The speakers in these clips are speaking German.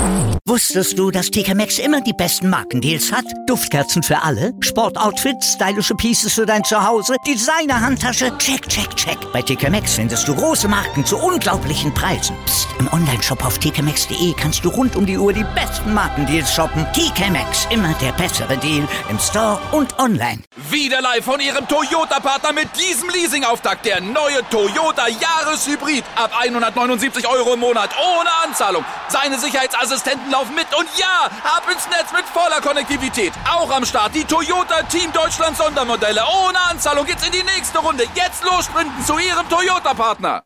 Wusstest du, dass TK Maxx immer die besten Markendeals hat? Duftkerzen für alle, Sportoutfits, stylische Pieces für dein Zuhause, Designer-Handtasche, check, check, check. Bei TK Maxx findest du große Marken zu unglaublichen Preisen. Psst. Im Onlineshop auf tkmaxx.de kannst du rund um die Uhr die besten Markendeals shoppen. TK Maxx, immer der bessere Deal im Store und online. Wieder live von Ihrem Toyota-Partner mit diesem Leasing-Auftakt. Der neue Toyota Jahreshybrid. Ab 179 € im Monat. Ohne Anzahlung. Seine Sicherheitsassistenten laufen mit. Und ja, ab ins Netz mit voller Konnektivität. Auch am Start die Toyota Team Deutschland Sondermodelle. Ohne Anzahlung geht's in die nächste Runde. Jetzt los sprinten zu Ihrem Toyota-Partner.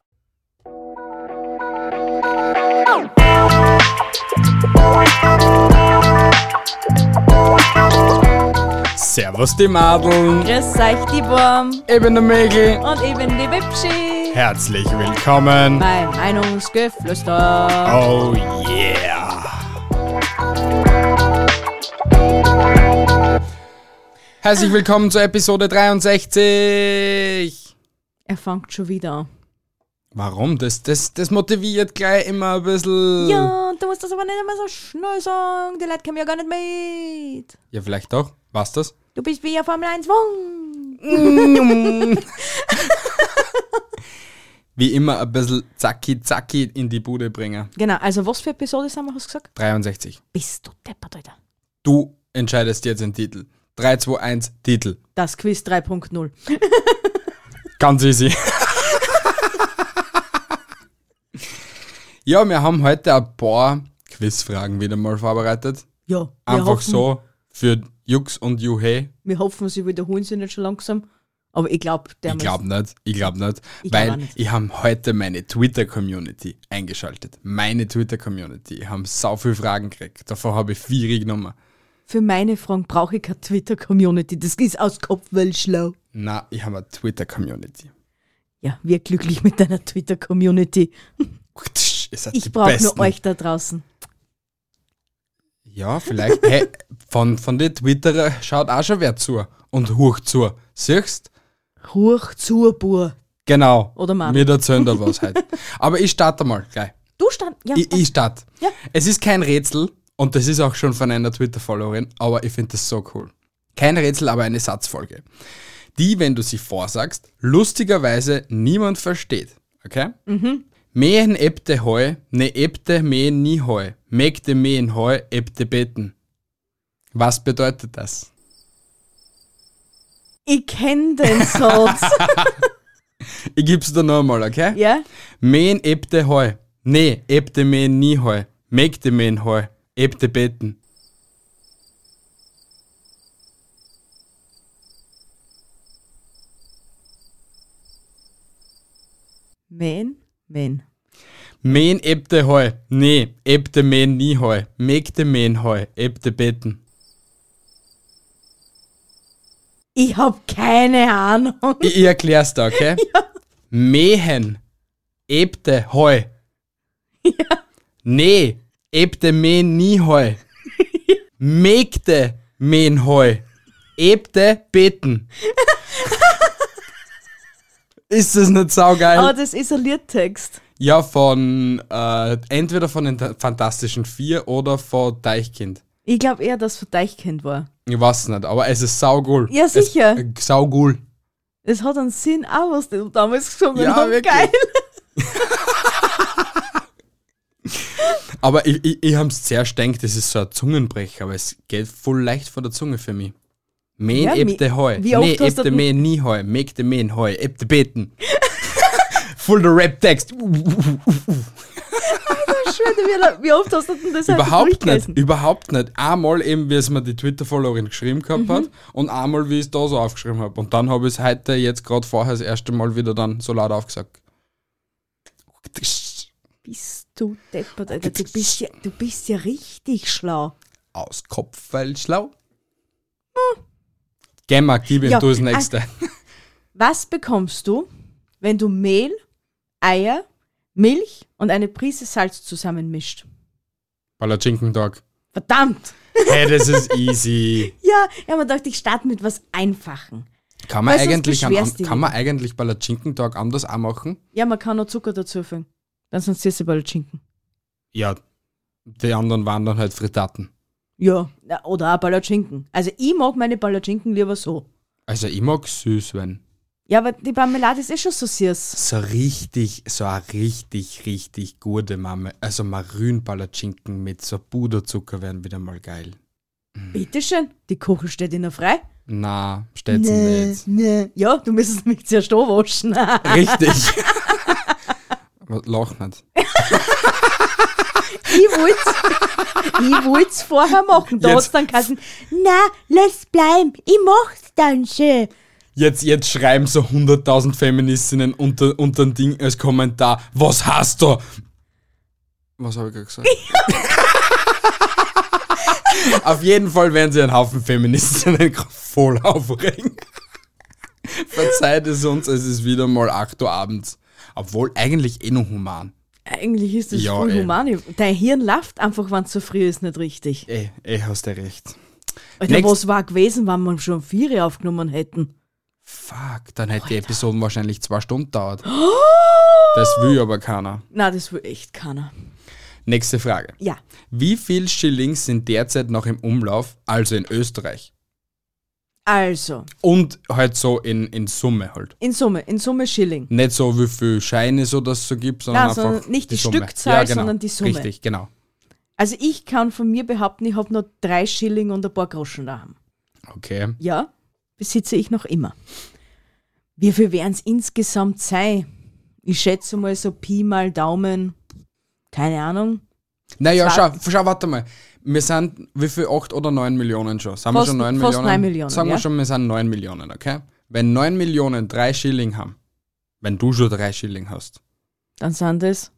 Servus die Madeln. Grüß euch die Wurm. Ich bin der Mägel. Und ich bin die Wipschi. Herzlich willkommen Bei Meinungsgeflüster. Oh yeah. Herzlich willkommen zur Episode 63. Er fängt schon wieder an. Warum? Das motiviert gleich immer ein bisschen. Ja, du musst das aber nicht immer so schnell sagen. Die Leute kommen ja gar nicht mit. Ja, vielleicht doch. Was das? Du bist wie ein Formel 1 Wung. Wie immer ein bisschen zacki in die Bude bringen. Genau, also was für Episode haben wir, hast du gesagt? 63. Bist du deppert, Alter. Du entscheidest jetzt den Titel. 3, 2, 1, Titel. Das Quiz 3.0. Ganz easy. Ja, wir haben heute ein paar Quizfragen wieder mal vorbereitet. Ja, Einfach so für Jux und Juhe. Wir hoffen, sie wiederholen sich nicht schon langsam. Aber ich glaube, Ich glaube nicht. Ich Weil glaub auch nicht. ich habe heute meine Twitter-Community eingeschaltet. Meine Twitter-Community. Ich habe so viele Fragen gekriegt. Davon habe ich 4 genommen. Für meine Fragen brauche ich keine Twitter-Community. Das ist aus Kopf weil schlau. Na, ich habe eine Twitter-Community. Ja, wir glücklich mit deiner Twitter-Community. Ich brauche nur euch da draußen. Ja, vielleicht. Hey, von den Twitterer schaut auch schon wer zu. Und hoch zu. Siehst? Hoch zu, Bur. Genau. Oder Mann. Wir erzählen da was heute. Aber ich starte mal gleich. Du stand. Ja, Ich starte. Ja. Es ist kein Rätsel und das ist auch schon von einer Twitter-Followerin, aber ich finde das so cool. Kein Rätsel, aber eine Satzfolge. Die, wenn du sie vorsagst, lustigerweise niemand versteht. Okay? Mähen ebte heu, ne ebte mähen nie heu. Mägde mähen heu, ebte beten. Was bedeutet das? ich kenne den Satz. Ich gib's dir noch einmal, okay? Ja? Mähen ebte heu, ne ebte mähen nie heu. Mägde mähen heu, ebte beten. Men. Mähen ebte heu, ne ebte mähen nie heu. Mägde mähen heu, ebte beten. Ich hab keine Ahnung. Ich erklär's dir, okay? Mähen ebte heu. Ne ebte mähen nie heu. Mägde mähen heu. Ebte beten. Ist das nicht saugeil? Aber das ist ein Liedtext. Ja, von entweder von den Fantastischen Vier oder von Deichkind. Ich glaube eher, dass es für Deichkind war. Ich weiß nicht, aber es ist saugut. Ja, sicher. Saugut. Es hat einen Sinn auch, was die damals gesungen Ja, haben. wirklich. Geil. Aber ich hab's zuerst gedacht, das ist so ein Zungenbrecher, aber es geht voll leicht von der Zunge für mich. Mähen Ja, ebte heu. wie oft Nee, hast du ebte denn- mähen nie heu. Mägde mähen heu. Ebte beten. Voll der Rap-Text. Wie oft hast du denn das Überhaupt nicht. Einmal eben, wie es mir die Twitter-Followerin geschrieben gehabt hat und einmal, wie ich es da so aufgeschrieben habe. Und dann habe ich es heute, jetzt gerade vorher, das erste Mal wieder dann so laut aufgesagt. Bist du deppert, Alter. Du bist ja richtig schlau. Aus Kopf, weil schlau. Geh mal, gib ihm Ja, du das Nächste. Was bekommst du, wenn du Mehl, Eier, Milch und eine Prise Salz zusammenmischt? Palatschinken-Tag. Verdammt! Hey, das ist easy. Ja, ich habe mir gedacht, ich starte mit was Einfachen. Kann man Weil sonst eigentlich, beschwerst du dich. kann man eigentlich Palatschinken-Tag anders auch machen? Ja, man kann noch Zucker dazu füllen. Dann sonst siehst du bald Schinken. Ja, Die anderen waren dann halt Frittaten. Ja, oder auch Palatschinken. Also ich mag meine Palatschinken lieber so. Also ich mag süß, wenn. Ja, aber die Marmelade ist schon so süß. So eine richtig gute Mame. Also Marün-Palatschinken mit so Puderzucker wären wieder mal geil. Bitteschön, die Kuchen steht Ihnen frei. Na, steht sie nicht. Nee. Ja, du müsstest mich zuerst waschen. Richtig. Lach nicht. Ich wollt's vorher machen. Da Jetzt- hat's dann geheißen, na, lass bleiben, ich mach's dann schon. Jetzt schreiben so 100.000 Feministinnen unter ein Ding als Kommentar, was hast du? Was habe ich gerade gesagt? Auf jeden Fall werden sie einen Haufen Feministinnen voll aufregen. Verzeiht es uns, es ist wieder mal 8 Uhr abends. Obwohl eigentlich noch human. Eigentlich ist das Ja, voll ey. human. Dein Hirn läuft einfach, wenn es so früh ist, nicht richtig. Hast du recht. Alter, Next- was war gewesen, wenn wir schon 4 aufgenommen hätten? Fuck, dann hätte die Episode wahrscheinlich 2 Stunden dauert. Das will aber keiner. Na, das will echt keiner. Nächste Frage. Ja, Wie viel Schillings sind derzeit noch im Umlauf, also in Österreich? also, Und halt so in Summe halt. in Summe Schilling. Nicht so, wie viel Scheine so das so gibt, sondern Nein, einfach sondern nicht die Summe. Stückzahl, sondern die Summe. Richtig, genau. Also ich kann von mir behaupten, ich habe noch 3 Schilling und ein paar Groschen daheim. Okay. Ja, besitze ich noch immer. Wie viel werden es insgesamt sein? Ich schätze mal so Pi mal Daumen, keine Ahnung. Naja, Zwar- schau, warte mal. Wir sind, wie viel, 8 oder 9 Millionen schon? Sind wir Fast- schon 9 fast Millionen? 9 Millionen, Sagen wir ja. schon, wir sind 9 Millionen, okay? Wenn 9 Millionen 3 Schilling haben, wenn du schon 3 Schilling hast, Dann sind es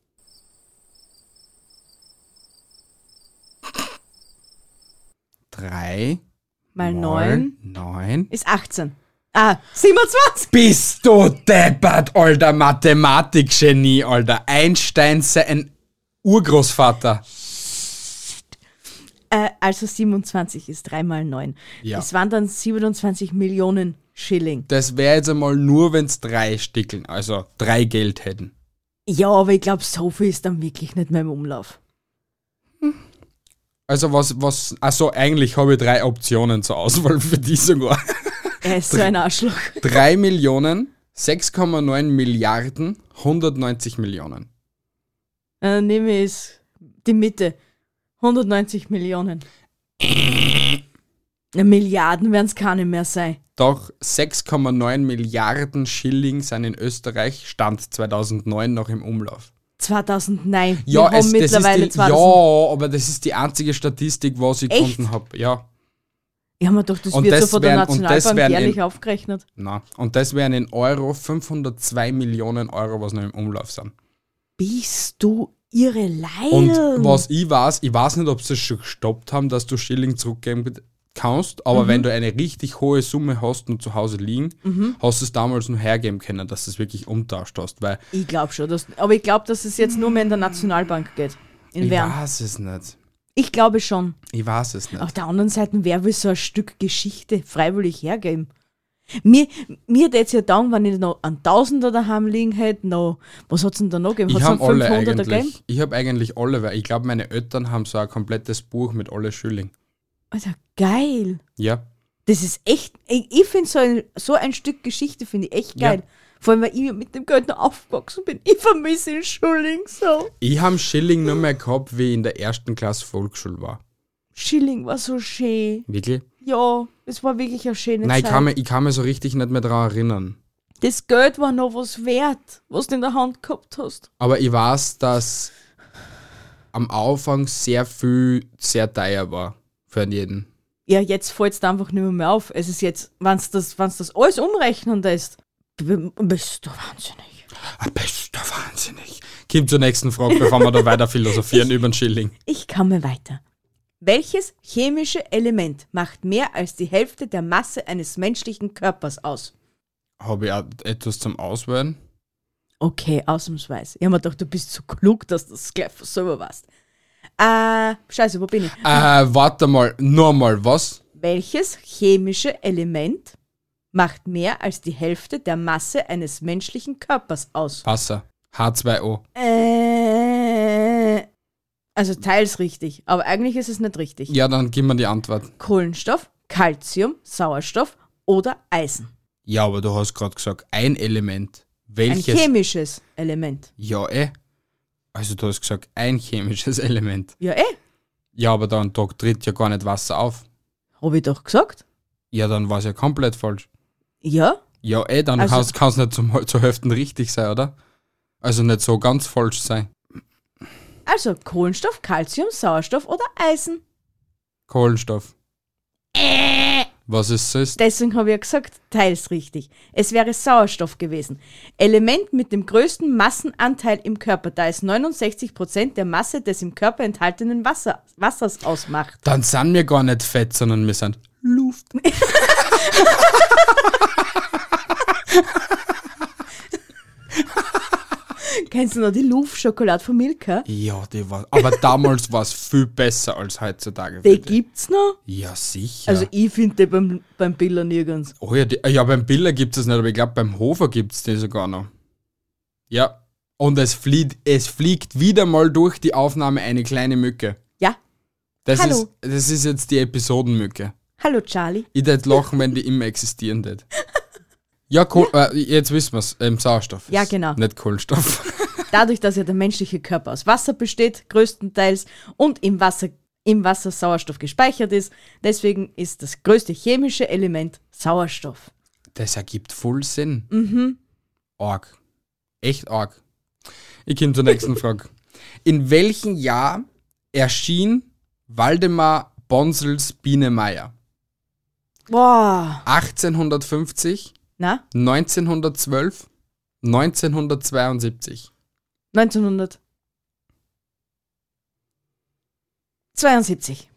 3 mal 9 9. ist 18. 27. Bist du deppert, alter Mathematikgenie, alter. Einstein sein Urgroßvater. Also 27 ist 3 mal 9. Ja. Das waren dann 27 Millionen Schilling. Das wäre jetzt einmal nur, wenn es 3 Stickeln, also 3 Geld hätten. Ja, aber ich glaube, so viel ist dann wirklich nicht mehr im Umlauf. Also also eigentlich habe ich 3 Optionen zur Auswahl für die sogar. Er ist so ein Arschloch. 3 Millionen, 6,9 Milliarden, 190 Millionen. Dann nehme ich die Mitte. 190 Millionen. Milliarden werden es keine mehr sein. Doch 6,9 Milliarden Schilling sind in Österreich, Stand 2009, noch im Umlauf. 2009. Ja, Wir haben mittlerweile ja, 2000. aber das ist die einzige Statistik, was ich Echt? gefunden habe. Ja, Ich habe mir gedacht, das Und wird das so von der wären- und das Nationalbank wären jährlich in- aufgerechnet. na. Und das wären in Euro 502 Millionen Euro, was noch im Umlauf sind. Bist du ihre Leid? Und was ich weiß nicht, ob sie es schon gestoppt haben, dass du Schilling zurückgeben kannst, aber wenn du eine richtig hohe Summe hast und zu Hause liegen, hast du es damals nur hergeben können, dass du es wirklich umtauscht hast, weil Ich glaube schon. Aber ich glaube, dass es jetzt nur mehr in der Nationalbank geht. In ich Wern. weiß es nicht. Ich glaube schon. Ich weiß es nicht. Auf der anderen Seite, wer will so ein Stück Geschichte freiwillig hergeben? Mir hätte es ja dann, wenn ich noch einen Tausender daheim liegen hätte, noch, was hat es denn da noch gegeben? Ich Hat's habe noch alle 500er gegeben? eigentlich. Ich habe eigentlich alle, weil ich glaube, meine Eltern haben so ein komplettes Buch mit alle Schilling. Alter, geil. Ja. Das ist echt, ich finde so ein Stück Geschichte finde ich echt geil. Ja. Vor allem, weil ich mit dem Geld noch aufgewachsen bin. Ich vermisse den Schilling so. Ich habe Schilling nur mehr gehabt, wie ich in der 1. Klasse Volksschule war. Schilling war so schön. Wirklich? Ja, es war wirklich eine schöne Nein, Zeit. ich kann mich so richtig nicht mehr daran erinnern. Das Geld war noch was wert, was du in der Hand gehabt hast. Aber ich weiß, dass am Anfang sehr viel sehr teuer war für jeden. Ja, jetzt fällt es einfach nicht mehr auf. Es ist jetzt, wenn du das alles umrechnen lässt, bist du wahnsinnig. Bist du wahnsinnig. Kommt zur nächsten Frage, bevor wir da weiter philosophieren über den Schilling. Ich komme weiter. Welches chemische Element macht mehr als die Hälfte der Masse eines menschlichen Körpers aus? Habe ich auch etwas zum Auswählen? Okay, ausnahmsweise. Ich habe mir gedacht, du bist so klug, dass du das gleich selber weißt. Scheiße, wo bin ich? Warte mal, nur mal, was? Welches chemische Element macht mehr als die Hälfte der Masse eines menschlichen Körpers aus? Wasser. H2O. Also teils richtig, aber eigentlich ist es nicht richtig. Ja, dann gib mir die Antwort. Kohlenstoff, Calcium, Sauerstoff oder Eisen. Ja, aber du hast gerade gesagt, ein Element. Ein Welches? chemisches Element. Ja, Also du hast gesagt, ein chemisches Element. Ja, Ja, aber dann da tritt ja gar nicht Wasser auf. hab ich doch gesagt. Ja, dann war es ja komplett falsch. Ja, Ja, dann Also- kann es nicht zur Hälfte richtig sein, oder? Also nicht so ganz falsch sein. also Kohlenstoff, Calcium, Sauerstoff oder Eisen. Kohlenstoff. Was ist es? Deswegen habe ich ja gesagt, teils richtig. Es wäre Sauerstoff gewesen. Element mit dem größten Massenanteil im Körper, da es 69% der Masse des im Körper enthaltenen Wassers ausmacht. Dann sind wir gar nicht fett, sondern wir sind Luft. Kennst du noch die Luft-Schokolade von Milka? Ja, die war. Aber damals war es viel besser als heutzutage. Die finde ich. gibt's noch? Ja, sicher. Also ich finde die beim Biller nirgends. oh ja, ja, beim Biller gibt es nicht, aber ich glaube, beim Hofer gibt es die sogar noch. Ja. Und es fliegt wieder mal durch die Aufnahme eine kleine Mücke. Ja. Das Hallo. ist jetzt die Episodenmücke. Hallo Charlie. Ich würde lachen, wenn die immer existieren tät. Ja, jetzt wissen wir es. Sauerstoff. Ja, ist genau. Nicht Kohlenstoff. Dadurch, dass ja der menschliche Körper aus Wasser besteht, größtenteils, und im Wasser Sauerstoff gespeichert ist, deswegen ist das größte chemische Element Sauerstoff. Das ergibt voll Sinn. Arg. Echt arg. Ich komme zur nächsten Frage. In welchem Jahr erschien Waldemar Bonsels Biene Meier? Boah. 1850, Na? 1912, 1972. 1972.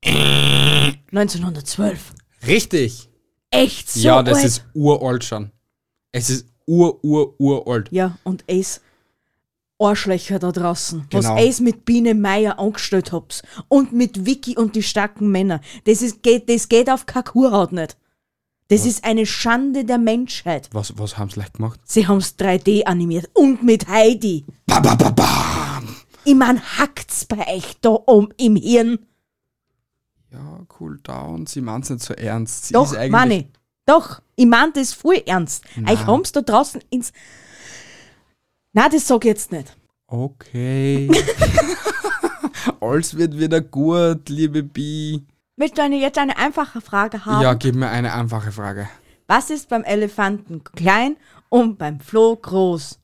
1912. Richtig. Echt so Ja, das alt? ist uralt schon. Es ist uralt. Ja, und es Arschlöcher da draußen, Genau. was es mit Biene Meier angestellt habt. Und mit Vicky und die starken Männer. Das geht auf keine Kuhhaut nicht. Das ist eine Schande der Menschheit. Was haben sie leicht gemacht? Sie haben's 3D animiert und mit Heidi. Ba, ba, ba, ba. Ich mein, hackt's bei euch da im Hirn? Ja, cool down. Sie meint's nicht so ernst. Sie Doch, ist eigentlich- Manni. Doch, ich mein das voll ernst. Euch haben's da draußen ins... Na, das sag ich jetzt nicht. Okay. Alles wird wieder gut, liebe Bi. Willst du jetzt eine einfache Frage haben? Ja, gib mir eine einfache Frage. Was ist beim Elefanten klein und beim Floh groß?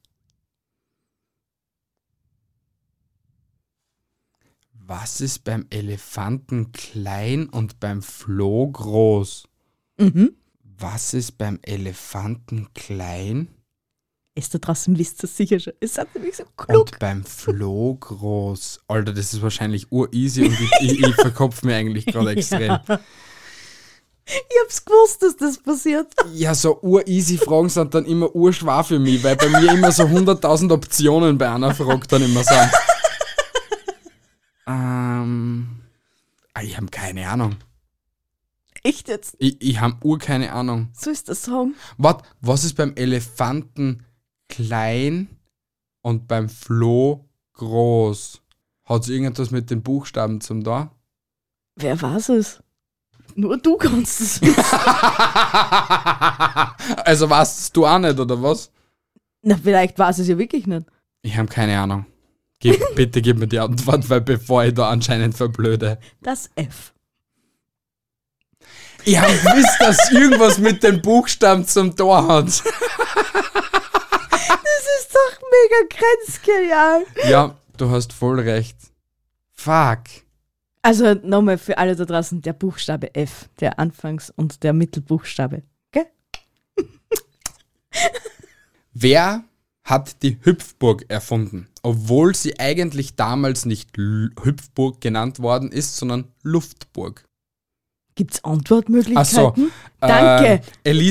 Was ist beim Elefanten klein und beim Floh groß? Was ist beim Elefanten klein Ist da draußen, wisst ihr sicher schon. Es hat nämlich so klug. und beim Floh groß? Alter, das ist wahrscheinlich ureasy und ich verkopf mir eigentlich gerade extrem. Ich hab's gewusst, dass das passiert. Ja, so ureasy Fragen sind dann immer urschwer für mich, weil bei mir immer so 100.000 Optionen bei einer Frage dann immer sind. Ich habe keine Ahnung. Echt jetzt? Ich habe keine Ahnung. So ist der Song. Was ist beim Elefanten klein und beim Floh groß? Hat es irgendetwas mit den Buchstaben zum da? Wer weiß es? Nur du kannst es wissen. Also weißt du auch nicht, oder was? Na, vielleicht weiß es ja wirklich nicht. Ich habe keine Ahnung. Bitte gib mir die Antwort, weil bevor ich da anscheinend verblöde. Das F. Ich habe gewusst, dass irgendwas mit den Buchstaben zum Tor hat. Das ist doch mega grenzgenial. Ja, du hast voll recht. Fuck. Also nochmal für alle da draußen, der Buchstabe F, der Anfangs- und der Mittelbuchstabe. Gell? Wer hat die Hüpfburg erfunden? Obwohl sie eigentlich damals nicht Hüpfburg genannt worden ist, sondern Luftburg. Gibt's Antwortmöglichkeiten? Ach so, Danke.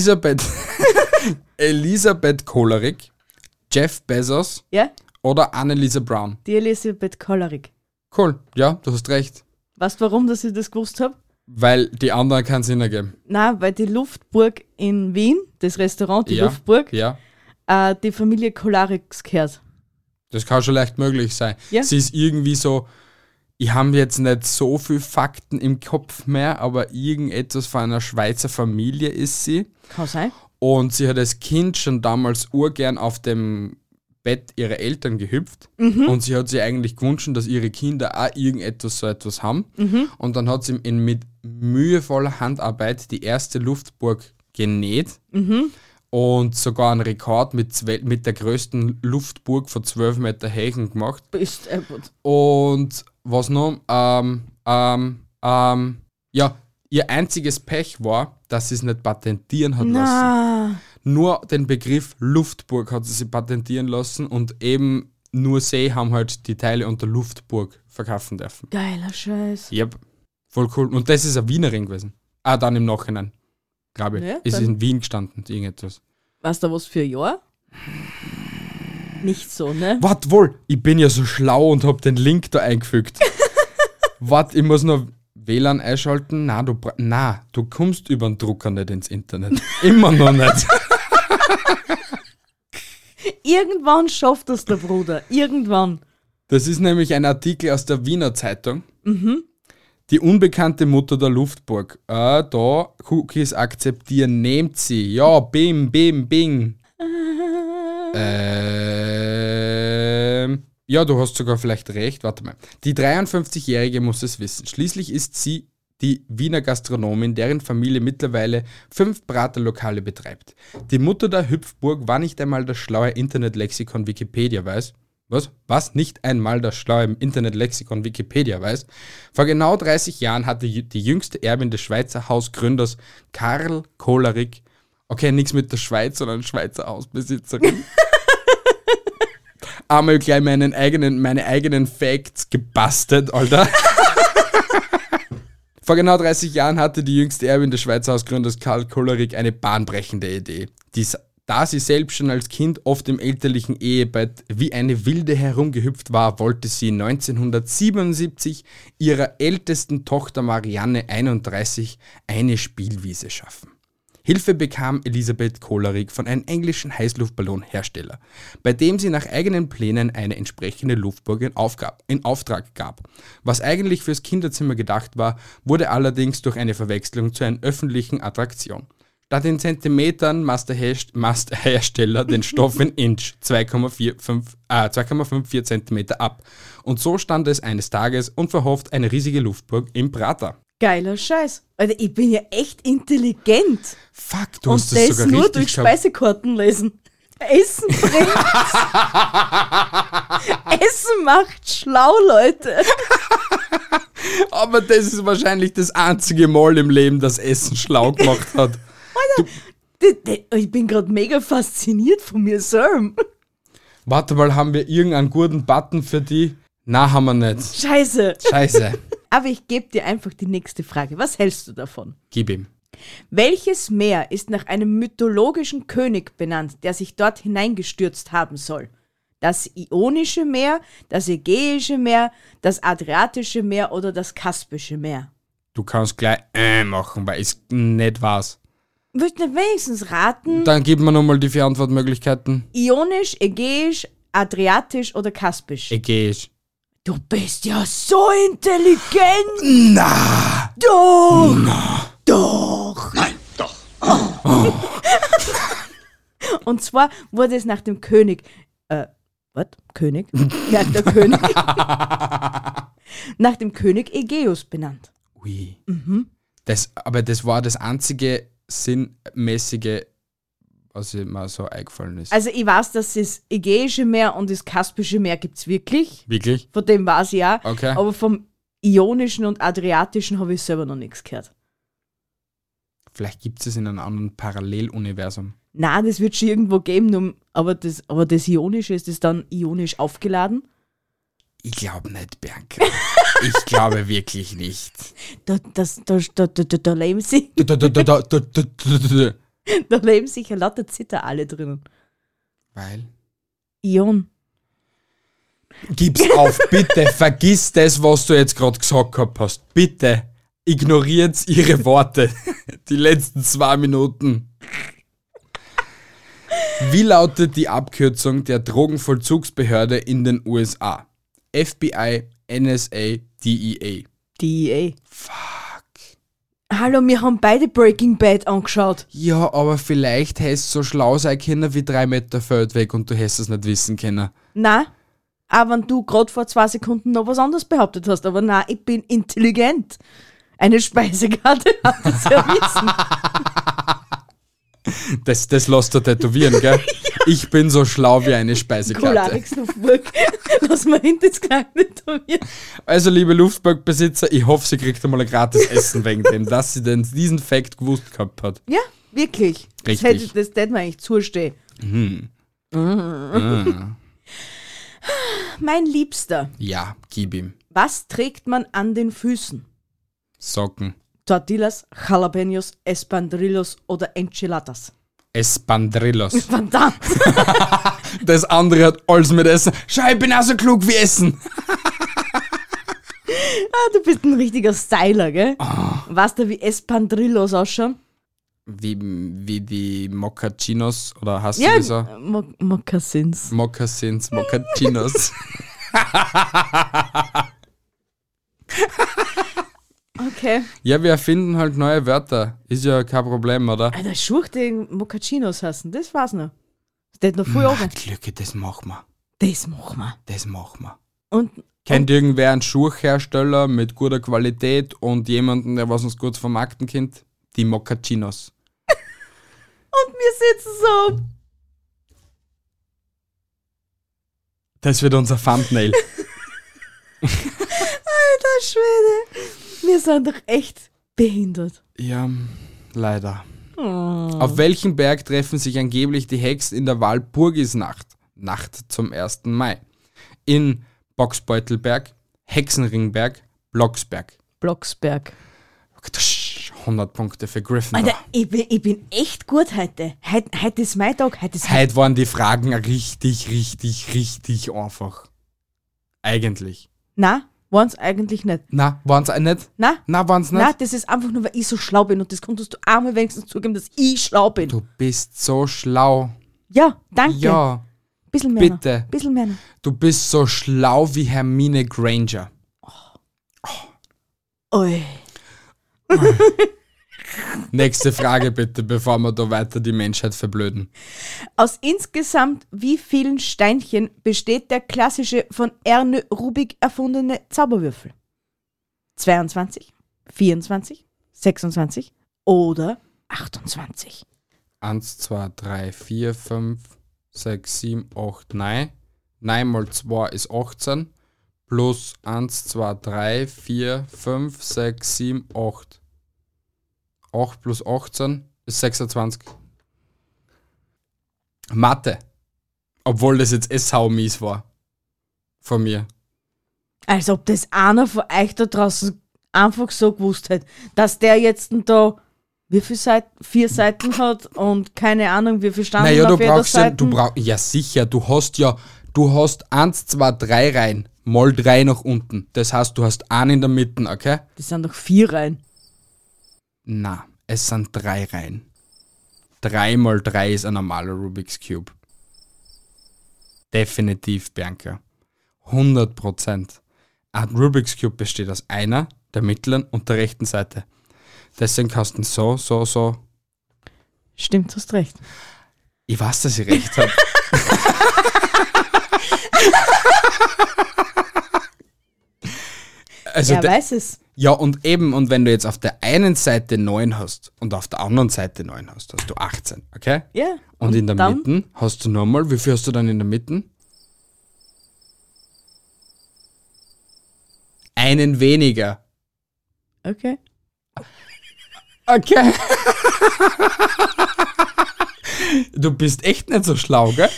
Elisabeth Kollrig, Jeff Bezos Ja? oder Anneliese Brown. Die Elisabeth Kollrig. Cool, ja, du hast recht. Weißt du, warum dass ich das gewusst habe? Weil die anderen keinen Sinn ergeben. Na, weil die Luftburg in Wien, das Restaurant, die Ja, Luftburg, Ja, die Familie Kollariks gehört. das kann schon leicht möglich sein. Ja. Sie ist irgendwie so ich habe jetzt nicht so viel Fakten im Kopf mehr, aber irgendetwas von einer Schweizer Familie ist sie. Kann sein. Und sie hat als Kind schon damals urgern auf dem Bett ihrer Eltern gehüpft. Und sie hat sich eigentlich gewünscht, dass ihre Kinder auch so etwas haben. Und dann hat sie mit mühevoller Handarbeit die erste Luftburg genäht. Und sogar einen Rekord mit der größten Luftburg von 12 Meter Höhe gemacht. Bist gut. Und was noch? Ihr einziges Pech war, dass sie es nicht patentieren hat lassen. Nur den Begriff Luftburg hat sie patentieren lassen und eben nur sie haben halt die Teile unter Luftburg verkaufen dürfen. Geiler Scheiß. Yep, voll cool. Und das ist eine Wienerin gewesen. Dann im Nachhinein, glaube ich. Ja, ist dann- in Wien gestanden, irgendetwas. Weißt du was für ein Jahr? Nicht so, ne? Wart wohl, ich bin ja so schlau und hab den Link da eingefügt. Wart, ich muss noch WLAN einschalten. Du kommst über den Drucker nicht ins Internet. Immer noch nicht. Irgendwann schafft das der Bruder. Irgendwann. Das ist nämlich ein Artikel aus der Wiener Zeitung. Die unbekannte Mutter der Luftburg. Da, Cookies akzeptieren, nehmt sie. Ja, bim, bim, bing. Ja, du hast sogar vielleicht recht. Warte mal. Die 53-Jährige muss es wissen. Schließlich ist sie die Wiener Gastronomin, deren Familie mittlerweile 5 Braterlokale betreibt. Die Mutter der Hüpfburg war nicht einmal das schlaue Internetlexikon Wikipedia weiß. Was? Nicht einmal das schlaue Internetlexikon Wikipedia weiß. Vor genau 30 Jahren hatte die jüngste Erbin des Schweizer Hausgründers Karl Kollrig, okay, nichts mit der Schweiz, sondern Schweizer Hausbesitzerin, einmal gleich meine eigenen Facts gebastelt, Alter. Vor genau 30 Jahren hatte die jüngste Erbin des Schweizer Hausgründers Karl Kollrig eine bahnbrechende Idee. Da sie selbst schon als Kind oft im elterlichen Ehebett wie eine Wilde herumgehüpft war, wollte sie 1977 ihrer ältesten Tochter Marianne 31 eine Spielwiese schaffen. Hilfe bekam Elisabeth Kollrig von einem englischen Heißluftballonhersteller, bei dem sie nach eigenen Plänen eine entsprechende Luftburg in Auftrag gab. Was eigentlich fürs Kinderzimmer gedacht war, wurde allerdings durch eine Verwechslung zu einer öffentlichen Attraktion. Statt in Zentimetern maß der Hersteller den Stoff in Inch, 2,54 Zentimeter ab. Und so stand es eines Tages unverhofft eine riesige Luftburg im Prater. Geiler Scheiß. Alter, ich bin ja echt intelligent. Fuck, du Und hast das das sogar nur richtig durch gehabt. Speisekarten lesen. Essen bringt. Essen macht schlau, Leute. Aber das ist wahrscheinlich das einzige Mal im Leben, das Essen schlau gemacht hat. Ich bin gerade mega fasziniert von mir selbst. Warte mal, haben wir irgendeinen guten Button für die? Na, haben wir nicht. Scheiße. Scheiße. Aber ich gebe dir einfach die nächste Frage. Was hältst du davon? Gib ihm. Welches Meer ist nach einem mythologischen König benannt, der sich dort hineingestürzt haben soll? Das Ionische Meer, das Ägäische Meer, das Adriatische Meer oder das Kaspische Meer? Du kannst gleich machen, weil ich nicht weiß. Willst du nicht wenigstens raten? Dann gib mir nochmal die 4 Antwortmöglichkeiten. Ionisch, Ägäisch, Adriatisch oder Kaspisch? Ägäisch. Du bist ja so intelligent! Na! Doch! Doch! Nein, doch. Und zwar wurde es nach dem König. Was? König? Ja, der König. Nach dem König Ägäus benannt. Ui. Aber das war das einzige sinnmäßige, was mir so eingefallen ist. Also ich weiß, dass das Ägäische Meer und das Kaspische Meer gibt es wirklich. Wirklich? Von dem weiß ich ja. Okay. Aber vom Ionischen und Adriatischen habe ich selber noch nichts gehört. Vielleicht gibt es in einem anderen Paralleluniversum. Na, das wird schon irgendwo geben, aber das Ionische, ist das dann ionisch aufgeladen? Ich glaube nicht, Bianca. Ich glaube wirklich nicht. Da leben sich, Da. da leben sich ja lauter Zitter alle drinnen. Weil? Ion. Gib's auf, bitte. Vergiss das, was du jetzt gerade gesagt gehabt hast. Bitte. Ignoriert ihre Worte. Die letzten 2 Minuten. Wie lautet die Abkürzung der Drogenvollzugsbehörde in den USA? FBI, NSA, DEA. DEA. Fuck. Hallo, wir haben beide Breaking Bad angeschaut. Ja, aber vielleicht hättest du so schlau sein können wie 3 Meter Feld weg und du hättest es nicht wissen können. Na, auch wenn du gerade vor 2 Sekunden noch was anderes behauptet hast. Aber na, ich bin intelligent. Eine Speisekarte hat das ja wissen. Das lässt du tätowieren, gell? Ich bin so schlau wie eine Speisekarte. Colarix Luftburg. Lass mal hinter das Kleine tätowieren. Also, liebe Luftburg-Besitzer, ich hoffe, sie kriegt einmal ein gratis Essen wegen dem, dass sie denn diesen Fakt gewusst gehabt hat. Ja, wirklich. Richtig. Das hätte mir eigentlich zustehen. Mein Liebster, Ja, gib ihm. was trägt man an den Füßen? Socken. Tortillas, Jalapenos, Espandrillos oder Enchiladas? Espandrillos. Verdammt! Das andere hat alles mit Essen. Schau, ich bin auch so klug wie Essen. Du bist ein richtiger Styler, gell? Weißt du, wie Espandrillos ausschauen? Wie die Moccacinos, oder hast du so? Mokassins. Moccasins, Moccacinos. Okay. Ja, wir erfinden halt neue Wörter. Ist ja kein Problem, oder? Alter, Schuch, die Moccacinos heißen, das war's noch. Steht noch voll oben. Glücke, das machen wir. Das machen wir. Das machen wir. Und Kennt irgendwer einen Schuhhersteller mit guter Qualität und jemanden, der was uns gut vermarkten kennt? Die Moccacinos. wir sitzen so. Das wird unser Thumbnail. Alter Schwede. Wir sind doch echt behindert. Ja, leider. Auf welchem Berg treffen sich angeblich die Hexen in der Walpurgisnacht? Nacht zum 1. Mai. In Boxbeutelberg, Hexenringberg, Blocksberg. Blocksberg. 100 Punkte für Gryffindor. Alter, ich bin echt gut heute. Heute ist mein Tag. Heute waren die Fragen richtig einfach. Eigentlich. Na, waren's eigentlich nicht. Na, waren's auch nicht? Na, Waren's nicht? na, das ist einfach nur, weil ich so schlau bin und das konntest du einmal wenigstens zugeben, dass ich schlau bin. Du bist so schlau. Ja, danke. Ja, Bisschen mehr bitte. noch. Bisschen mehr noch. du bist so schlau wie Hermine Granger. Ui. Nächste Frage bitte, bevor wir da weiter die Menschheit verblöden. Aus insgesamt wie vielen Steinchen besteht der klassische von Erne Rubik erfundene Zauberwürfel? 22, 24, 26 oder 28? 1, 2, 3, 4, 5, 6, 7, 8, 9. 9 mal 2 ist 18. Plus 1, 2, 3, 4, 5, 6, 7, 8. 8 plus 18 ist 26. Mathe. Obwohl das jetzt saumies war. Von mir. Als ob das einer von euch da draußen einfach so gewusst hätte, dass der jetzt da wie viele Seiten? 4 Seiten hat und keine Ahnung, wie viel Standen Naja, auf du jeder brauchst ja, Seite. ja sicher, du hast 1, 2, 3 rein, mal 3 nach unten. Das heißt, du hast einen in der Mitte, okay? Das sind doch 4 rein. Na, es sind 3 rein. 3 mal 3 ist ein normaler Rubik's Cube. Definitiv, Bianca. 100%. Ein Rubik's Cube besteht aus einer, der mittleren und der rechten Seite. Deswegen kannst du so. Stimmt, hast recht. Ich weiß, dass ich recht habe. Also Er weiß es. ja, und wenn du jetzt auf der einen Seite 9 hast und auf der anderen Seite 9 hast, hast du 18, okay? Ja. Und in der dann? Mitte hast du nochmal, wie viel hast du dann in der Mitte? Einen weniger. Okay. Okay. Du bist echt nicht so schlau, gell?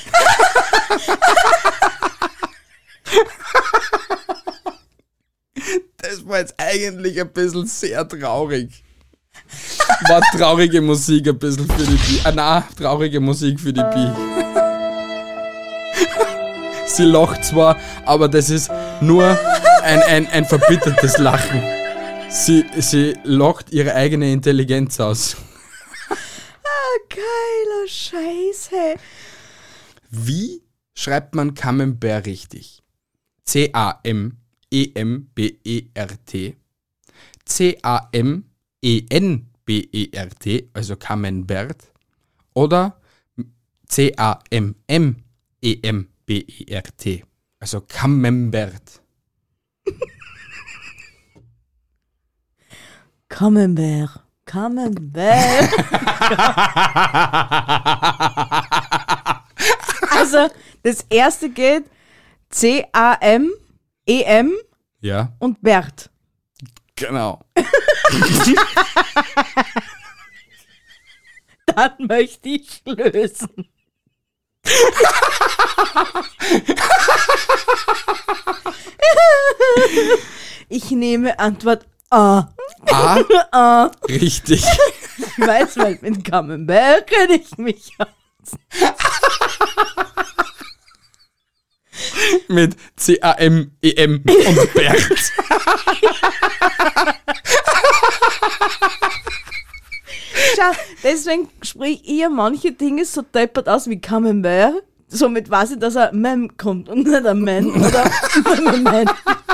Das war jetzt eigentlich ein bisschen sehr traurig. War traurige Musik ein bisschen für die Bi. Nein, traurige Musik für die Bi. Sie lacht zwar, aber das ist nur ein verbittertes Lachen. Sie lacht ihre eigene Intelligenz aus. Geiler Scheiß, hey. Wie schreibt man Camembert richtig? C-A-M-E-M-B-E-R-T. C-A-M-E-N-B-E-R-T, also Camembert, oder C-A-M-M-E-M-B-E-R-T, also Camembert. Camembert. Camembert. Also, das erste geht C-A-M-E-M Ja, und Bert. genau. Dann möchte ich lösen. Ich nehme Antwort A. A, richtig. Ich weiß, weil mit Camembert kenne ich mich aus. Mit C-A-M-E-M und Bert. Schau, deswegen sprich ich ja manche Dinge so deppert aus wie Camembert. Somit weiß ich, dass er Mem kommt und nicht ein Man oder Man.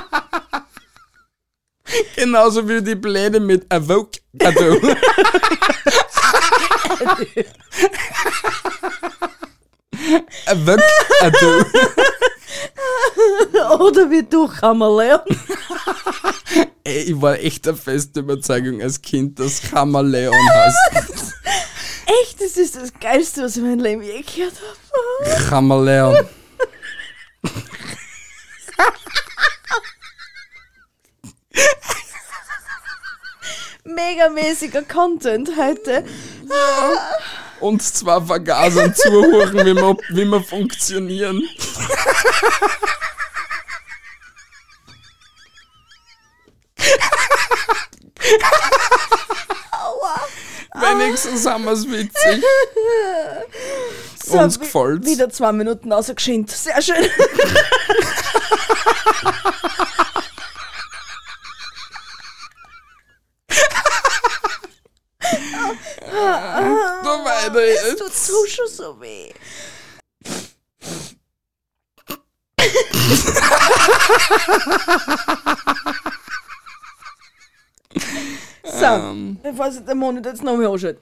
Genauso wie die Pläne mit Avocado. Avocado. Oder wie du Chameleon. Ey, ich war echt der festen Überzeugung als Kind, dass Chameleon heißt. Echt, das ist das Geilste, was ich in meinem Leben je gehört habe. Chameleon. Megamäßiger Content heute. Und zwar vergasern zuhören, wie wir funktionieren. Wenigstens haben wir es witzig. So, Uns gefällt's. Wieder 2 Minuten ausgeschint. Sehr schön. Du weiter Es tut jetzt. so schon so weh. So, bevor sich der Monat jetzt noch mehr anschaut.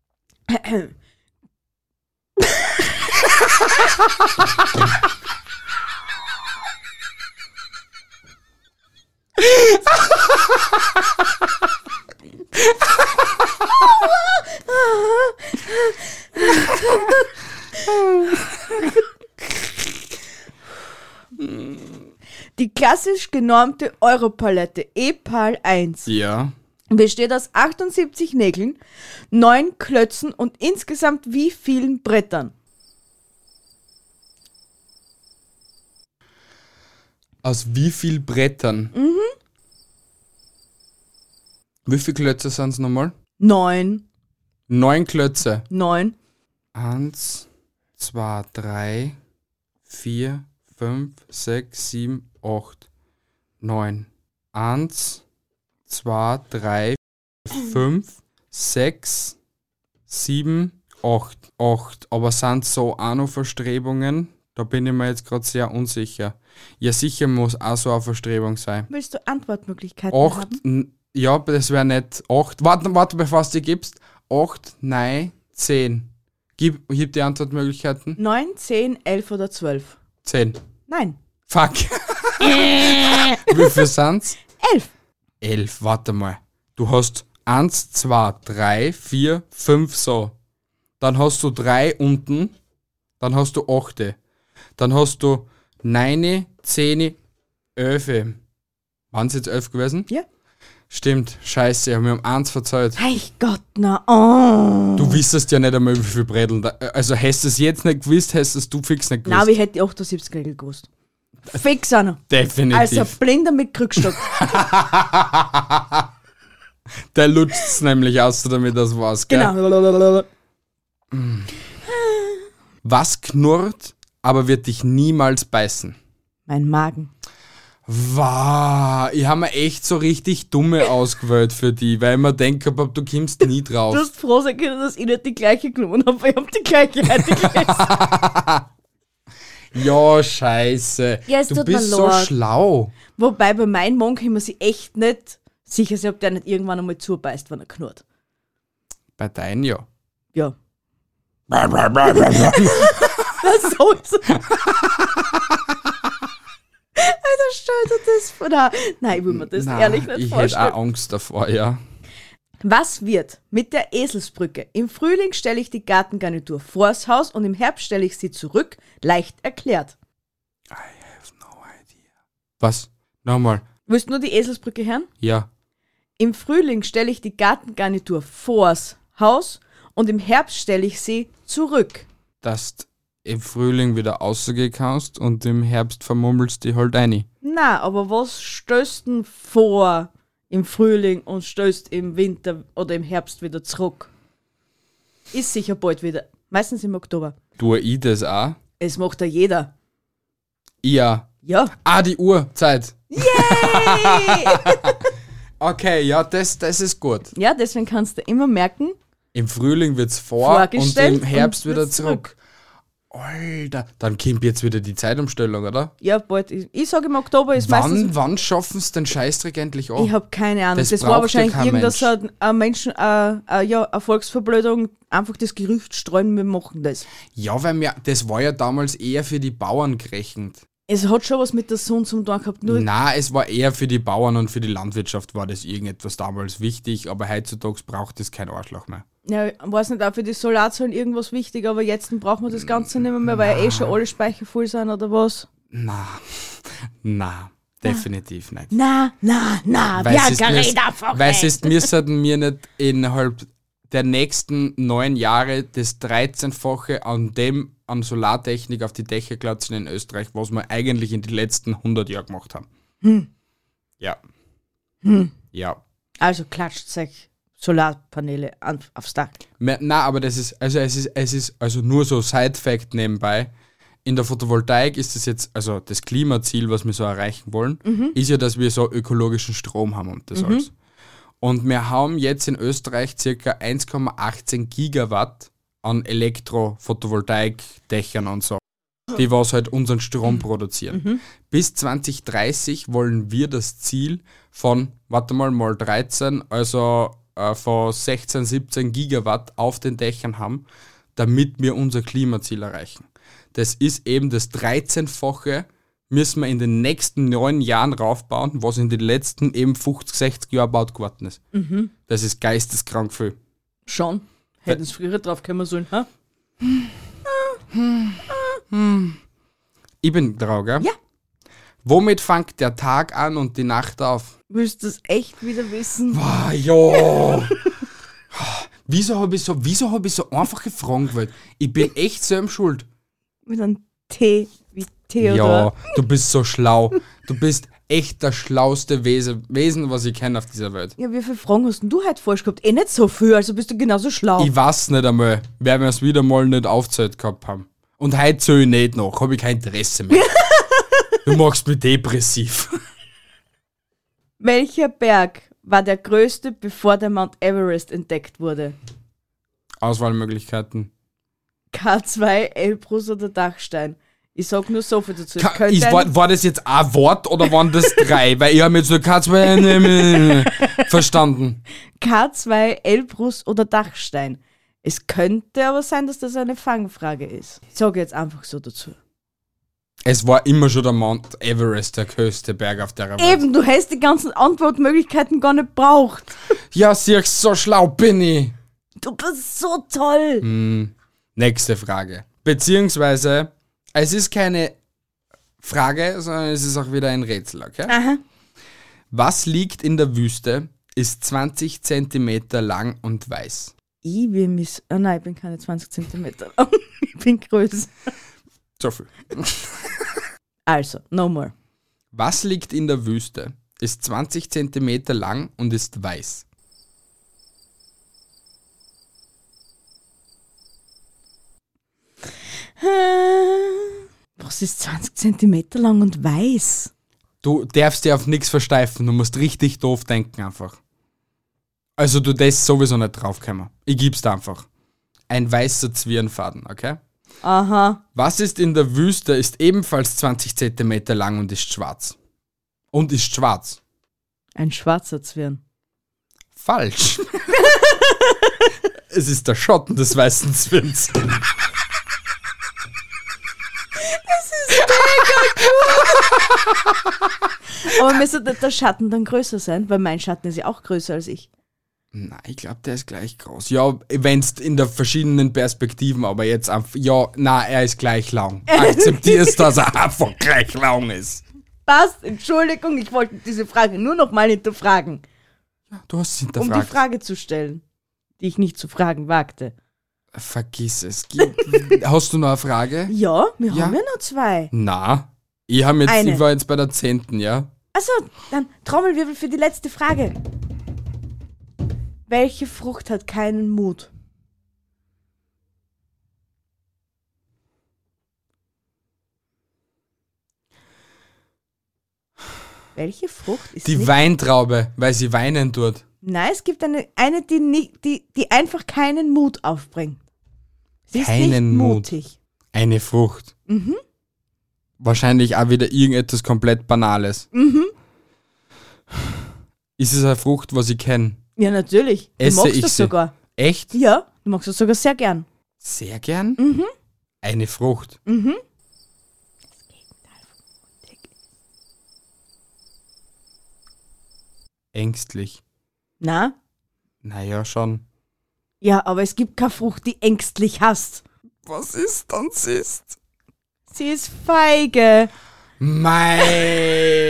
Die klassisch genormte Europalette E-Pal 1 Ja. besteht aus 78 Nägeln, 9 Klötzen und insgesamt wie vielen Brettern? Aus wie viel Brettern? Wie viele Klötze sind es nochmal? 9. 9 Klötze. 9. 1, 2, 3, 4, 5, 6, 7, 8, 9. 1, 2, 3, 5, 6, 7, 8. 8. Aber sind so auch noch Verstrebungen? Da bin ich mir jetzt gerade sehr unsicher. Ja, sicher muss auch so eine Verstrebung sein. Willst du Antwortmöglichkeiten 8, haben? ja, das wäre nicht 8. Warte, bevor du die gibst. 8, 9, 10. Gib die Antwortmöglichkeiten. 9, 10, 11 oder 12? 10. Nein. Fuck. Wie viel sind's? 11. 11, warte mal. Du hast 1, 2, 3, 4, 5 so. Dann hast du 3 unten. Dann hast du 8. Dann hast du 9, 10, 11. Waren es jetzt 11 gewesen? Ja. Stimmt, scheiße, wir haben 1 verzählt. Hey Gott, na oh. Du wissest ja nicht einmal, wie viel Bretteln da. Also, hättest du es jetzt nicht gewusst, hättest du fix nicht gewusst. Na, wie hätte ich 78 Regel gewusst? Fix einer. Definitiv. Also Blinder mit Krückstock. Der lutscht's nämlich aus, damit das war's, gell? Genau. Was knurrt, aber wird dich niemals beißen? Mein Magen. Wow, ich habe mir echt so richtig dumme ausgewählt für die, weil ich mir denke, du kommst nie drauf. Du hast froh sein können, dass ich nicht die gleiche genommen habe, weil ich habe die gleiche heute gelesen. Ja, scheiße. Ja, es du tut mir bist so leid. schlau. Wobei bei meinem Mond kann man sich echt nicht sicher sein, ob der nicht irgendwann einmal zubeißt, wenn er knurrt. Bei deinen ja. Ja. Was soll's? Alter, stell dir das vor. Nein, ich will mir das ehrlich nicht ich vorstellen. hätte auch Angst davor, ja. Was wird mit der Eselsbrücke? Im Frühling stelle ich die Gartengarnitur vors Haus und im Herbst stelle ich sie zurück. Leicht erklärt. I have no idea. Was? Nochmal. Willst du nur die Eselsbrücke hören? Ja. Im Frühling stelle ich die Gartengarnitur vors Haus und im Herbst stelle ich sie zurück. Dass du im Frühling wieder rausgehen kannst und im Herbst vermummelst die halt rein. Na, aber was stößt denn vor im Frühling und stößt im Winter oder im Herbst wieder zurück? Ist sicher bald wieder. Meistens im Oktober. Tue ich das auch? Es macht ja jeder. Ja. Ja. Die Uhrzeit. Yay! Okay, ja, das ist gut. Ja, deswegen kannst du immer merken, Im Frühling wird's vor und Vorgestellt im Herbst und wieder wird's zurück. Alter, dann kommt jetzt wieder die Zeitumstellung, oder? ja, bald. Ich sage im Oktober ist meistens. Wann schaffen sie den Scheißdreck endlich an? Ich habe keine Ahnung. Das Das braucht war ja wahrscheinlich kein irgendein Mensch. eine Volksverblödung. Einfach das Gerücht streuen, wir machen das. Ja, weil das war ja damals eher für die Bauern gerechnet. Es hat schon was mit der Sonne zum tun gehabt. Nur Na, es war eher für die Bauern und für die Landwirtschaft war das irgendetwas damals wichtig, aber heutzutage braucht es kein Arschloch mehr. ja, weiß nicht, auch für die Solarzellen irgendwas wichtig, aber jetzt brauchen wir das Ganze nicht mehr, weil schon alle Speicher voll sind oder was. Na, definitiv nicht. Na, Weil wir sollten mir nicht innerhalb der nächsten 9 Jahre das 13-fache an Solartechnik auf die Dächer klatschen in Österreich, was wir eigentlich in den letzten 100 Jahren gemacht haben. Ja. Ja. Also klatscht euch Solarpaneele aufs Dach. Na, aber das ist, es ist also nur so Side-Fact nebenbei. In der Photovoltaik ist es jetzt, also das Klimaziel, was wir so erreichen wollen, ist ja, dass wir so ökologischen Strom haben und das alles. Und wir haben jetzt in Österreich ca. 1,18 Gigawatt an Elektro-Photovoltaik-Dächern und so, die was halt unseren Strom produzieren. Bis 2030 wollen wir das Ziel von, mal 13, also von 16, 17 Gigawatt auf den Dächern haben, damit wir unser Klimaziel erreichen. Das ist eben das 13-fache, müssen wir in den nächsten 9 Jahren raufbauen, was in den letzten eben 50, 60 Jahren gebaut geworden ist. Das ist geisteskrank viel. Schon. Hätten es früher drauf kommen sollen, ha? Ich bin dran, gell? Ja. Womit fängt der Tag an und die Nacht auf? Willst du das echt wieder wissen? Ja. Wieso hab ich so einfache Fragen gewählt? Ich bin echt selber schuld. Mit einem T wie Theodor. Ja, du bist so schlau. Du bist echt das schlauste Wesen, was ich kenne auf dieser Welt. Ja, wie viele Fragen hast denn du heute falsch gehabt? Nicht so viel, also bist du genauso schlau. Ich weiß nicht einmal, wer mir es wieder mal nicht aufgezählt gehabt haben. Und heute zähle ich nicht noch, habe ich kein Interesse mehr. Du machst mich depressiv. Welcher Berg war der größte, bevor der Mount Everest entdeckt wurde? Auswahlmöglichkeiten. K2, Elbrus oder Dachstein? Ich sag nur so viel dazu. Es könnte War das jetzt ein Wort oder waren das 3? Weil ich habe jetzt nur K2 verstanden. K2, Elbrus oder Dachstein? Es könnte aber sein, dass das eine Fangfrage ist. Ich sage jetzt einfach so dazu. Es war immer schon der Mount Everest, der höchste Berg auf der Welt. Eben, du hast die ganzen Antwortmöglichkeiten gar nicht braucht. Ja, siehst, so schlau bin ich. Du bist so toll. Nächste Frage. Beziehungsweise, es ist keine Frage, sondern es ist auch wieder ein Rätsel, okay? Aha. Was liegt in der Wüste, ist 20 Zentimeter lang und weiß? Ich bin nein, ich bin keine 20 Zentimeter lang. Ich bin größer. So viel. Also, no more. Was liegt in der Wüste, ist 20 Zentimeter lang und ist weiß? Was ist 20 Zentimeter lang und weiß? Du darfst dir auf nichts versteifen, du musst richtig doof denken einfach. Also du darfst sowieso nicht draufkommen. Ich gib's dir einfach. Ein weißer Zwirnfaden, okay? Aha. Was ist in der Wüste, ist ebenfalls 20 Zentimeter lang und ist schwarz? Und ist schwarz. Ein schwarzer Zwirn. Falsch. Es ist der Schatten des weißen Zwirns. Aber müsste der Schatten dann größer sein? Weil mein Schatten ist ja auch größer als ich. Nein, ich glaube, der ist gleich groß. Ja, wenn's in der verschiedenen Perspektiven, aber jetzt einfach, ja, na, er ist gleich lang. Akzeptierst, dass er einfach gleich lang ist. Passt, Entschuldigung, ich wollte diese Frage nur noch mal hinterfragen. Ja, du hast es Um hinterfragt. die Frage zu stellen, die ich nicht zu fragen wagte. Vergiss es. Hast du noch eine Frage? Ja, wir Ja. haben ja noch 2. Na, ich war jetzt bei der 10., ja? Also, dann Trommelwirbel für die letzte Frage. Welche Frucht hat keinen Mut? Welche Frucht ist Die nicht... Weintraube, weil sie weinen tut. Nein, es gibt eine die einfach keinen Mut aufbringt. Sie ist Keinen nicht Mut. mutig. Eine Frucht. Wahrscheinlich auch wieder irgendetwas komplett Banales. Ist es eine Frucht, was ich kenne? Ja, natürlich. Du Esse magst ich das sie? sogar. Echt? Ja, du magst das sogar sehr gern. Sehr gern? Eine Frucht. Ängstlich. Na? Naja, schon. Ja, aber es gibt keine Frucht, die ängstlich hasst. Was ist dann ist? Sie ist feige. Mei,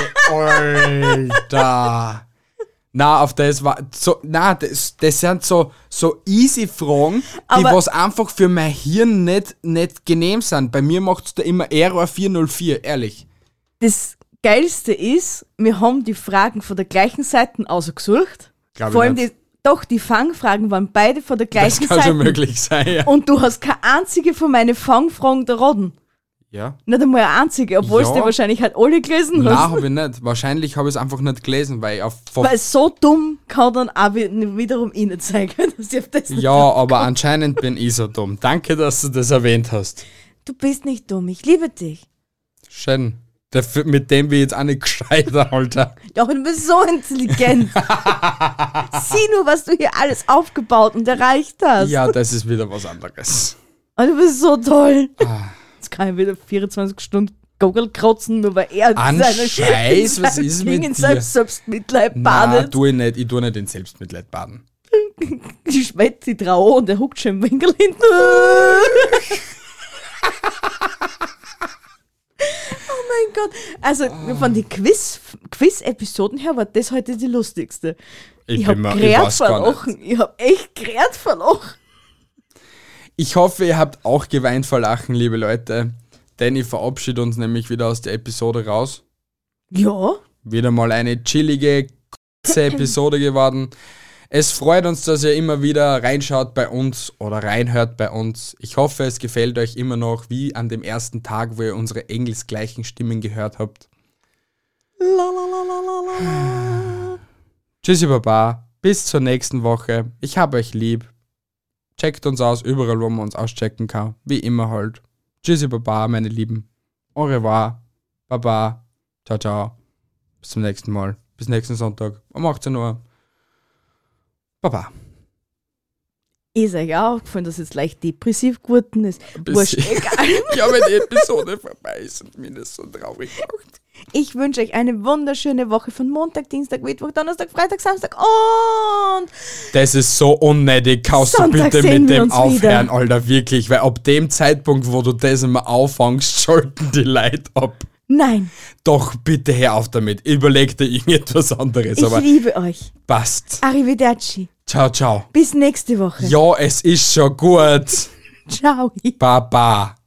Alter. Na, auf das war so, na, das sind so easy Fragen, die Aber- was einfach für mein Hirn nicht genehm sind. Bei mir macht's da immer Error 404, ehrlich. Das Geilste ist, wir haben die Fragen von der gleichen Seite ausgesucht. Glaub ich Vor allem nicht. die Fangfragen waren beide von der Das gleichen kann Seite. schon möglich sein, ja. Und du hast keine einzige von meinen Fangfragen erraten. Ja? Nicht einmal eine einzige, obwohl Ja. es dir wahrscheinlich halt alle gelesen Nein, hast. habe ich nicht. Wahrscheinlich habe ich es einfach nicht gelesen, weil Weil so dumm kann dann auch wiederum ich nicht sein, dass ich auf das nicht ja, aber anscheinend bin ich so dumm. Danke, dass du das erwähnt hast. Du bist nicht dumm, ich liebe dich. Schön. Mit dem wir jetzt auch nicht gescheiter, Alter. Ja, aber du bist so intelligent. Sieh nur, was du hier alles aufgebaut und erreicht hast. Ja, das ist wieder was anderes. Und du bist so toll. Jetzt kann ich wieder 24 Stunden Gogel kratzen, nur weil er An Scheiß, was ist mit in dir? seinem Selbstmitleid Nein, badet. tue ich nicht. Ich tue nicht in Selbstmitleid baden. Die schwätzt die Trau und der huckt schon im Winkel hinten. Oh mein Gott. Also von den Quiz-Episoden her war das heute die lustigste. Ich hab gerät verlochen. Ich hab echt gerät verlochen. Ich hoffe, ihr habt auch geweint vor Lachen, liebe Leute. Denn ich verabschiede uns nämlich wieder aus der Episode raus. Ja. Wieder mal eine chillige, kurze Episode geworden. Es freut uns, dass ihr immer wieder reinschaut bei uns oder reinhört bei uns. Ich hoffe, es gefällt euch immer noch wie an dem ersten Tag, wo ihr unsere engelsgleichen Stimmen gehört habt. Tschüssi Baba, bis zur nächsten Woche. Ich hab euch lieb. Checkt uns aus, überall wo man uns auschecken kann. Wie immer halt. Tschüssi Baba, meine Lieben. Au revoir. Baba. Ciao, ciao. Bis zum nächsten Mal. Bis nächsten Sonntag um 18 Uhr. Baba. Ist euch auch aufgefallen, dass jetzt leicht depressiv geworden ist? Wurscht, egal. Ja, wenn die Episode vorbei ist und mir das so traurig macht. Ich wünsche euch eine wunderschöne Woche von Montag, Dienstag, Mittwoch, Donnerstag, Freitag, Samstag und Das ist so unnötig. Kannst du Sonntag bitte sehen mit wir dem uns aufhören, wieder. Alter, wirklich. Weil ab dem Zeitpunkt, wo du das immer auffängst, schalten die Leute ab. nein, Doch, bitte hör auf damit. Überleg dir irgendetwas anderes, ich aber liebe euch. passt. Arrivederci. Ciao, ciao. Bis nächste Woche. Ja, es ist schon gut. Ciao. Baba.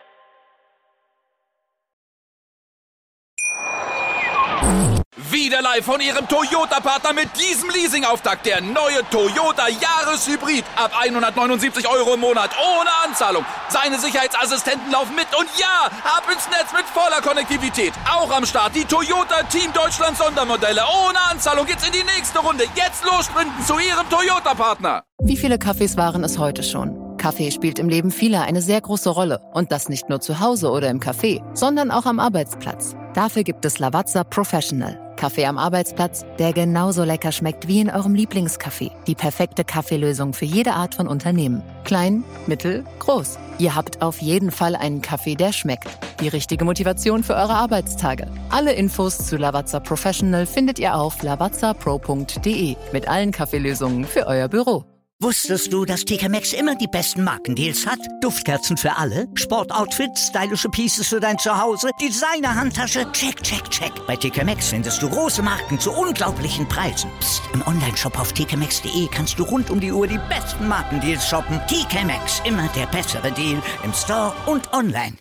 Wieder live live von Ihrem Toyota-Partner mit diesem Leasing-Auftakt. Der neue Toyota Jahreshybrid. Ab 179 € im Monat. Ohne Anzahlung. Seine Sicherheitsassistenten laufen mit. Und ja, ab ins Netz mit voller Konnektivität. Auch am Start die Toyota Team Deutschland Sondermodelle. Ohne Anzahlung geht's in die nächste Runde. Jetzt los sprinten zu Ihrem Toyota-Partner. Wie viele Kaffees waren es heute schon? Kaffee spielt im Leben vieler eine sehr große Rolle. Und das nicht nur zu Hause oder im Café, sondern auch am Arbeitsplatz. Dafür gibt es Lavazza Professional. Kaffee am Arbeitsplatz, der genauso lecker schmeckt wie in eurem Lieblingscafé. Die perfekte Kaffeelösung für jede Art von Unternehmen. Klein, mittel, groß. Ihr habt auf jeden Fall einen Kaffee, der schmeckt. Die richtige Motivation für eure Arbeitstage. Alle Infos zu Lavazza Professional findet ihr auf lavazzapro.de mit allen Kaffeelösungen für euer Büro. Wusstest du, dass TK Maxx immer die besten Markendeals hat? Duftkerzen für alle, Sportoutfits, stylische Pieces für dein Zuhause, Designer-Handtasche, check, check, check. Bei TK Maxx findest du große Marken zu unglaublichen Preisen. Psst. Im Onlineshop auf tkmaxx.de kannst du rund um die Uhr die besten Markendeals shoppen. TK Maxx, immer der bessere Deal im Store und online.